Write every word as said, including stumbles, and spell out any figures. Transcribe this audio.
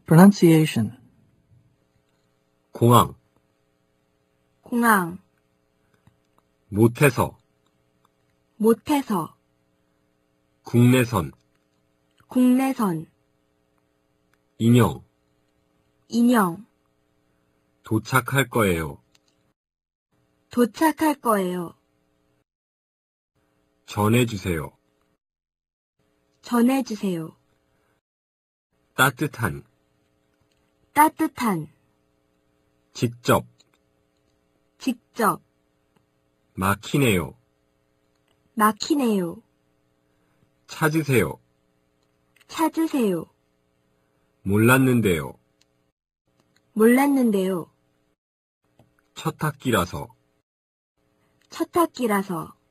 Pronunciation. 공항, 공항, 못해서, 못해서, 국내선, 국내선, 인형, 인형, 도착할 거예요. 도착할 거예요. 전해주세요. 전해주세요. 따뜻한, 따뜻한, 직접, 직접, 막히네요. 막히네요. 찾으세요. 찾으세요. 몰랐는데요. 몰랐는데요. 첫 학기라서. 첫 학기라서.